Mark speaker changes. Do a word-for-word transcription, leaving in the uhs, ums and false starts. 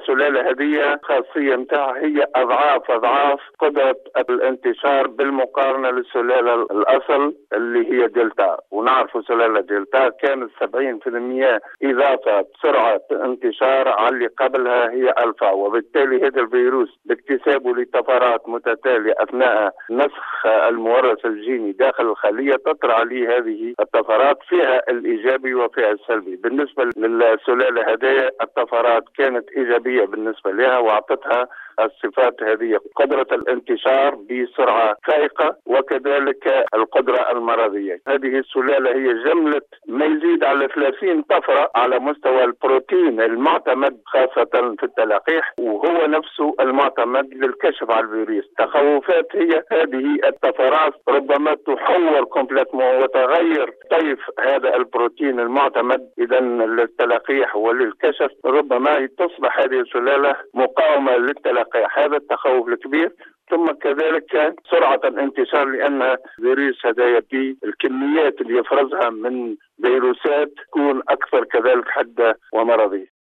Speaker 1: السلالة هذه خاصية نتاعها هي أضعاف أضعاف قدرة الانتشار بالمقارنة للسلالة الأصل اللي هي دلتا. ونعرف سلالة دلتا كانت سبعين بالمئة إضافة سرعة انتشار على اللي قبلها هي ألفا، وبالتالي هذا الفيروس باكتسابه لطفرات متتالية أثناء نسخ المورث الجيني داخل الخلية تطرح عليه هذه الطفرات فيها الإيجابي وفيها السلبي. بالنسبة للسلالة هذه الطفرات كانت إيجابية بالنسبة لها وأعطتها الصفات هذه، قدرة الانتشار بسرعة فائقة وكذلك القدرة المرضية. هذه السلالة هي جملة ما يزيد على ثلاثين طفرة على مستوى البروتين المعتمد خاصة في التلقيح، وهو نفسه المعتمد للكشف على الفيروس. تخوفات هي هذه الطفرات ربما تحور كومبليتمون وتغير طيف هذا البروتين المعتمد إذا للتلقيح وللكشف، ربما تصبح هذه السلالة مقاومة للتلقيح. هذا التخوف الكبير. ثم كذلك سرعة الانتشار لأن فيروس هدايا بي الكميات اللي يفرزها من فيروسات تكون أكثر كذلك حدة ومرضية.